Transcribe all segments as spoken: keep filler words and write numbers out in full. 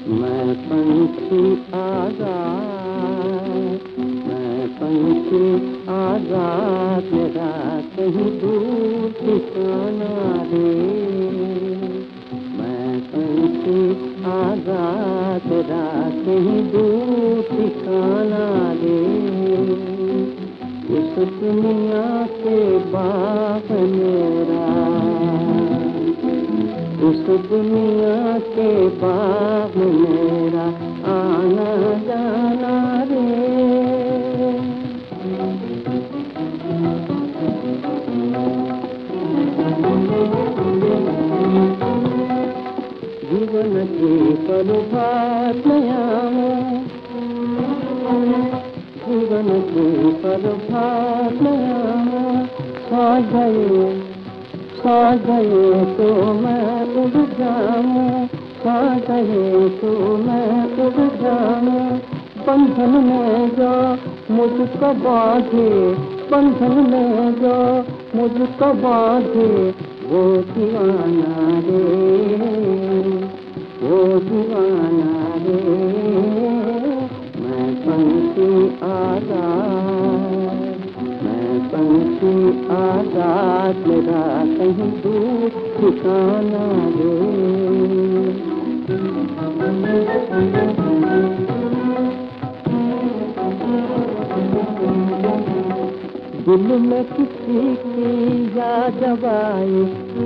मैं पंछी आज़ाद, मैं पंछी आज़ाद, मेरा कहीं दूर ठिकाना रे। मैं पंछी आज़ाद, मेरा कहीं दूर ठिकाना रे। इस दुनिया के बाग मेरा, इस दुनिया के बाग मेरा आना जाना रे। जीवन की प्रभात नयामो, जीवन की प्रभात नयामो, सो गए सो गए तो मैं उड़ जाऊं, सो गए तो मैं उड़ जाऊं। बंधन में जो मुझको बांधे, बंधन में जो मुझको बांधे, वो दीवाना रे, वो दीवाना रे। मैं पंछी आज़ाद, मैं पंछी आज़ाद, मेरा कहीं दूर ठिकाना रे। दिल में किसी की याद आए,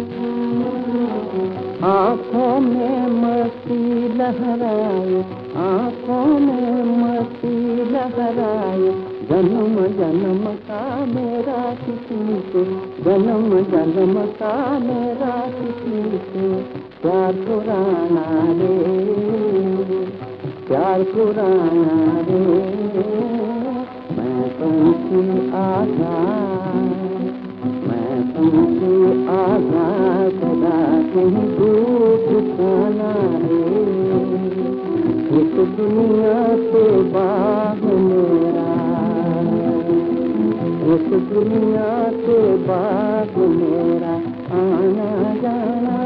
आँखों में मस्ती लहराए, आँखों में मस्ती लहराए। जन्म जन्म का मेरा किसी से, जन्म जन्म का मेरा किसी से प्यार पुराना रे, प्यार पुराना रे। मैं पंछी आज़ाद, मैं पंछी आज़ाद, सदा कहीं दूर ठिकाना रे। इस दुनिया के बाग मेरा, इस दुनिया के बाग मेरा आना जाना